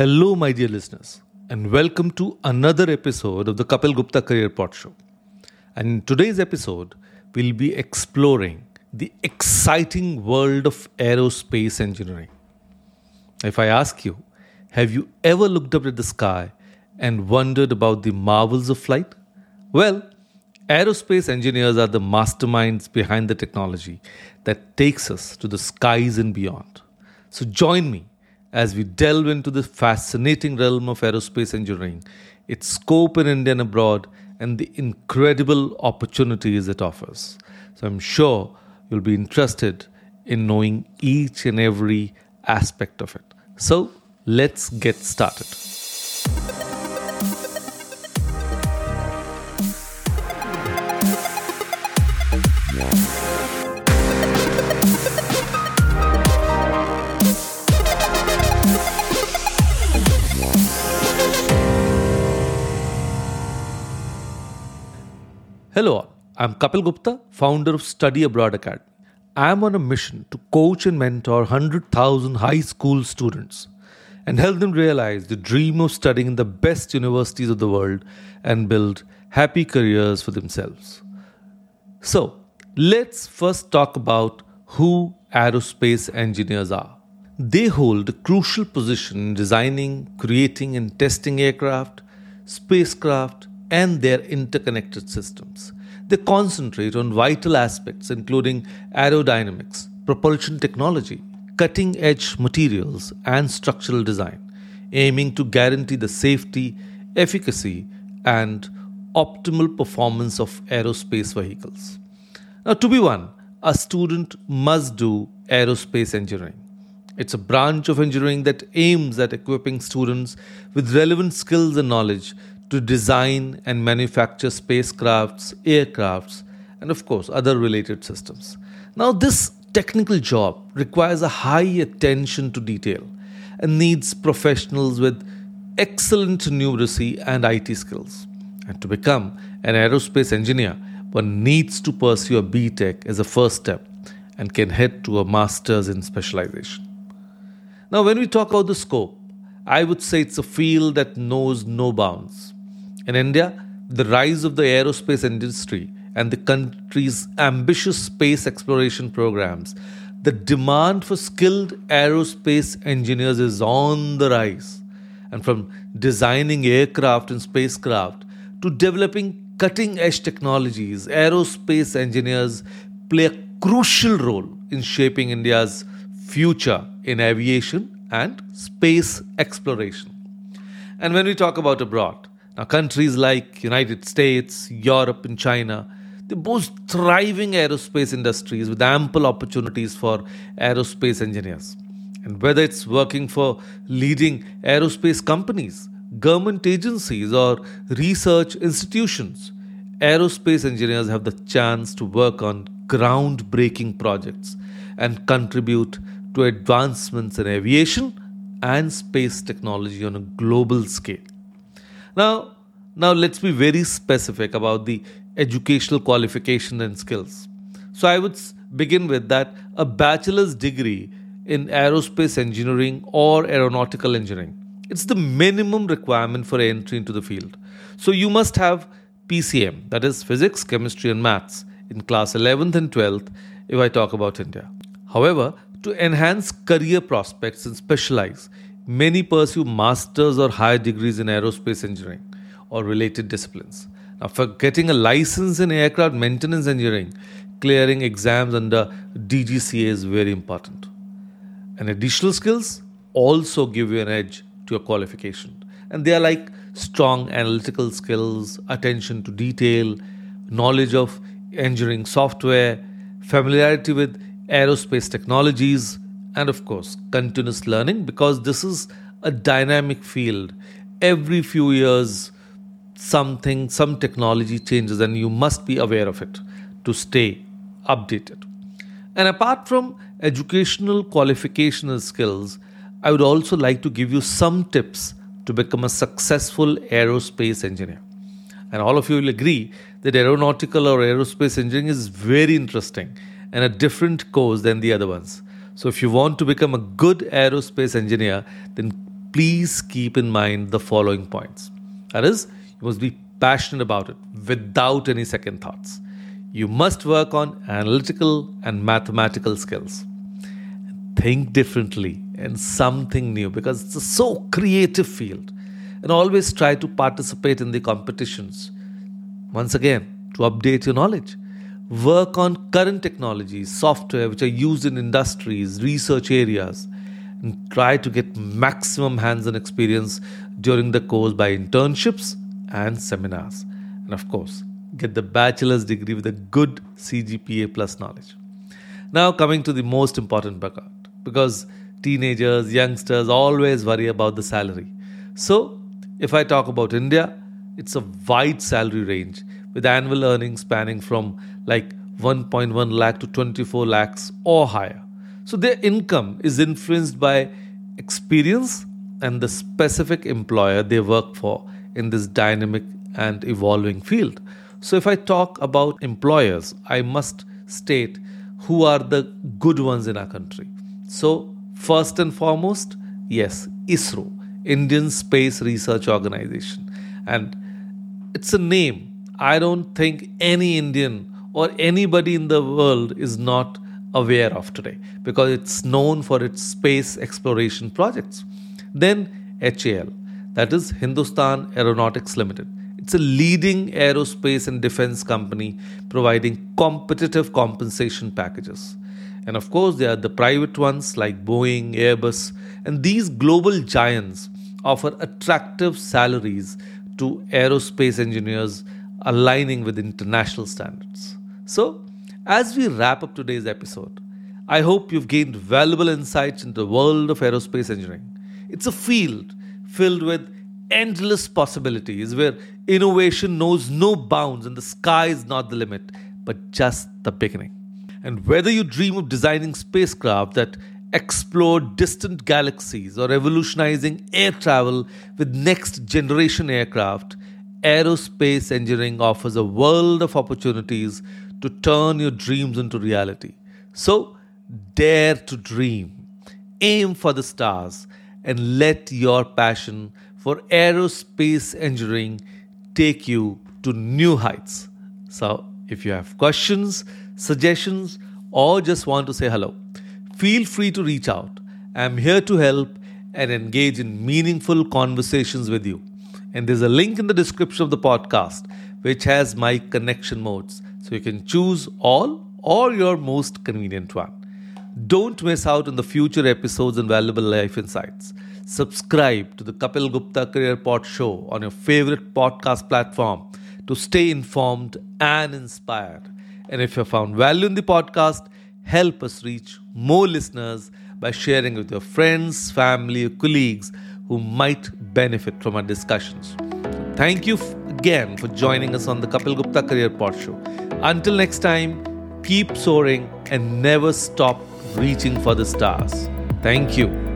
Hello, my dear listeners, and welcome to another episode of the Kapil Gupta Career Pod Show. And in today's episode, we'll be exploring the exciting world of aerospace engineering. If I ask you, have you ever looked up at the sky and wondered about the marvels of flight? Well, aerospace engineers are the masterminds behind the technology that takes us to the skies and beyond. So join me as we delve into the fascinating realm of aerospace engineering, its scope in India and abroad, and the incredible opportunities it offers. So I'm sure you'll be interested in knowing each and every aspect of it. So let's get started. Hello all, I'm Kapil Gupta, founder of Study Abroad Academy. I'm on a mission to coach and mentor 100,000 high school students and help them realize the dream of studying in the best universities of the world and build happy careers for themselves. So, let's first talk about who aerospace engineers are. They hold a crucial position in designing, creating and testing aircraft, spacecraft, and their interconnected systems. They concentrate on vital aspects including aerodynamics, propulsion technology, cutting-edge materials, and structural design, aiming to guarantee the safety, efficacy, and optimal performance of aerospace vehicles. Now, to be one, a student must do aerospace engineering. It's a branch of engineering that aims at equipping students with relevant skills and knowledge to design and manufacture spacecrafts, aircrafts, and of course, other related systems. Now, this technical job requires a high attention to detail and needs professionals with excellent numeracy and IT skills. And to become an aerospace engineer, one needs to pursue a BTech as a first step and can head to a master's in specialization. Now, when we talk about the scope, I would say it's a field that knows no bounds. In India, the rise of the aerospace industry and the country's ambitious space exploration programs, the demand for skilled aerospace engineers is on the rise. And from designing aircraft and spacecraft to developing cutting-edge technologies, aerospace engineers play a crucial role in shaping India's future in aviation and space exploration. And when we talk about abroad, now, countries like United States, Europe and China, they boast thriving aerospace industries with ample opportunities for aerospace engineers. And whether it's working for leading aerospace companies, government agencies or research institutions, aerospace engineers have the chance to work on groundbreaking projects and contribute to advancements in aviation and space technology on a global scale. Now let's be very specific about the educational qualification and skills. So I would begin with that a bachelor's degree in aerospace engineering or aeronautical engineering. It's the minimum requirement for entry into the field. So you must have PCM, that is physics, chemistry and maths in class 11th and 12th if I talk about India. However, to enhance career prospects and specialize, many pursue masters or higher degrees in aerospace engineering or related disciplines. Now, for getting a license in aircraft maintenance engineering, clearing exams under DGCA is very important. And additional skills also give you an edge to your qualification. And they are like strong analytical skills, attention to detail, knowledge of engineering software, familiarity with aerospace technologies, and of course, continuous learning because this is a dynamic field. Every few years, some technology changes and you must be aware of it to stay updated. And apart from educational qualificational skills, I would also like to give you some tips to become a successful aerospace engineer. And all of you will agree that aeronautical or aerospace engineering is very interesting and a different course than the other ones. So if you want to become a good aerospace engineer, then please keep in mind the following points. That is, you must be passionate about it without any second thoughts. You must work on analytical and mathematical skills. Think differently and something new because it's a so creative field. And always try to participate in the competitions. Once again, to update your knowledge. Work on current technologies, software which are used in industries, research areas, and try to get maximum hands-on experience during the course by internships and seminars. And of course, get the bachelor's degree with a good CGPA plus knowledge. Now coming to the most important part, because teenagers, youngsters always worry about the salary. So, if I talk about India, it's a wide salary range with annual earnings spanning from like 1.1 lakh to 24 lakhs or higher. So their income is influenced by experience and the specific employer they work for in this dynamic and evolving field. So if I talk about employers, I must state who are the good ones in our country. So first and foremost, yes, ISRO, Indian Space Research Organization. And it's a name I don't think any Indian or anybody in the world is not aware of today because it's known for its space exploration projects. Then HAL, that is Hindustan Aeronautics Limited. It's a leading aerospace and defense company providing competitive compensation packages. And of course, there are the private ones like Boeing, Airbus, and these global giants offer attractive salaries to aerospace engineers aligning with international standards. So, as we wrap up today's episode, I hope you've gained valuable insights into the world of aerospace engineering. It's a field filled with endless possibilities where innovation knows no bounds and the sky is not the limit, but just the beginning. And whether you dream of designing spacecraft that explore distant galaxies or revolutionizing air travel with next generation aircraft, aerospace engineering offers a world of opportunities to turn your dreams into reality. So, dare to dream, aim for the stars, and let your passion for aerospace engineering take you to new heights. So, if you have questions, suggestions, or just want to say hello, feel free to reach out. I'm here to help and engage in meaningful conversations with you. And there's a link in the description of the podcast which has my connection modes. So you can choose all or your most convenient one. Don't miss out on the future episodes and valuable life insights. Subscribe to the Kapil Gupta Career Pod Show on your favorite podcast platform to stay informed and inspired. And if you found value in the podcast, help us reach more listeners by sharing with your friends, family, or colleagues who might benefit from our discussions. So thank you again for joining us on the Kapil Gupta Career Pod Show. Until next time, keep soaring and never stop reaching for the stars. Thank you.